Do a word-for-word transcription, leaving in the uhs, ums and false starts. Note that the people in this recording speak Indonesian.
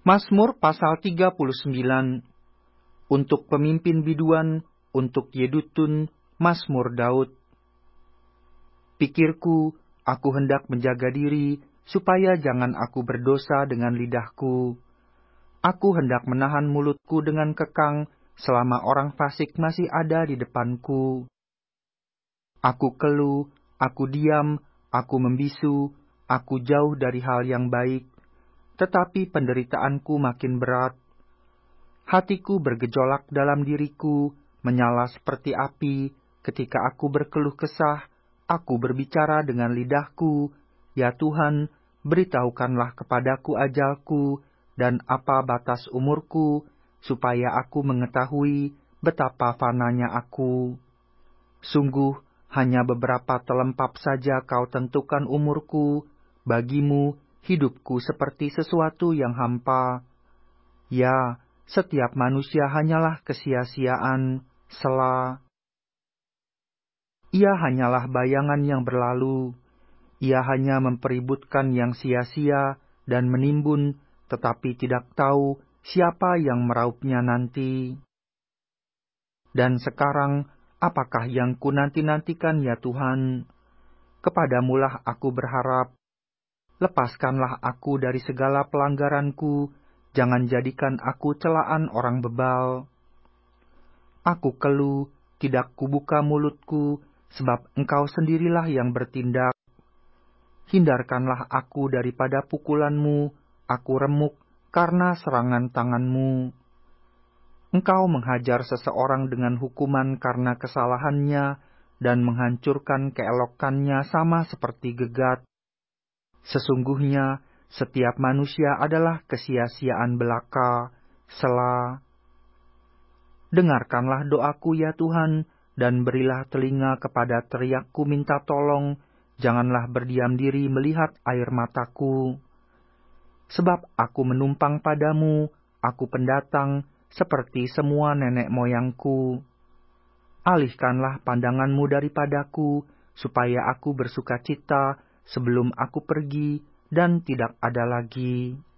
Mazmur pasal tiga puluh sembilan. Untuk pemimpin biduan, untuk Yedutun, Mazmur Daud. Pikirku, aku hendak menjaga diri, supaya jangan aku berdosa dengan lidahku. Aku hendak menahan mulutku dengan kekang, selama orang fasik masih ada di depanku. Aku keluh, aku diam, aku membisu, aku jauh dari hal yang baik, tetapi penderitaanku makin berat. Hatiku bergejolak dalam diriku, menyala seperti api. Ketika aku berkeluh kesah, aku berbicara dengan lidahku. Ya Tuhan, beritahukanlah kepadaku ajalku, dan apa batas umurku, supaya aku mengetahui betapa fananya aku. Sungguh, hanya beberapa telempap saja kau tentukan umurku. Bagimu, hidupku seperti sesuatu yang hampa. Ya, setiap manusia hanyalah kesia-siaan, sela. Ia hanyalah bayangan yang berlalu. Ia hanya mempeributkan yang sia-sia dan menimbun, tetapi tidak tahu siapa yang meraupnya nanti. Dan sekarang, apakah yang ku nanti-nantikan ya Tuhan? Kepadamulah aku berharap. Lepaskanlah aku dari segala pelanggaranku. Jangan jadikan aku celaan orang bebal. Aku keluh, tidak kubuka mulutku, sebab Engkau sendirilah yang bertindak. Hindarkanlah aku daripada pukulanmu, aku remuk karena serangan tanganmu. Engkau menghajar seseorang dengan hukuman karena kesalahannya, dan menghancurkan keelokannya sama seperti gegat. Sesungguhnya, setiap manusia adalah kesia-siaan belaka, sela. Dengarkanlah doaku ya Tuhan, dan berilah telinga kepada teriakku minta tolong. Janganlah berdiam diri melihat air mataku. Sebab aku menumpang padamu, aku pendatang, seperti semua nenek moyangku. Alihkanlah pandanganmu daripadaku, supaya aku bersuka cita sebelum aku pergi dan tidak ada lagi.